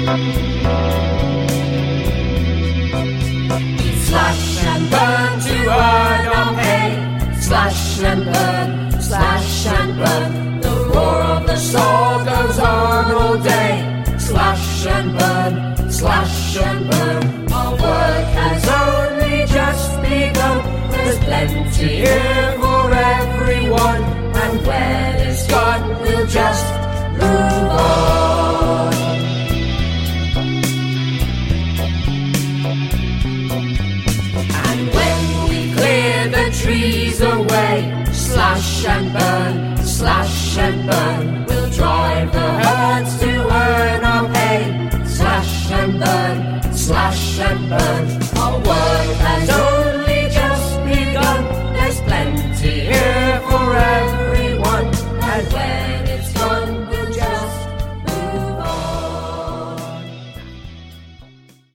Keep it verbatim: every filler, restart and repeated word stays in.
Slash and burn to earn our pay. Slash and burn, slash and burn. The roar of the saw goes on all day. Slash and burn, slash and burn. Our work has only just begun. There's plenty here for everyone, and when it's done, we'll just move on. And when we clear the trees away, slash and burn, slash and burn.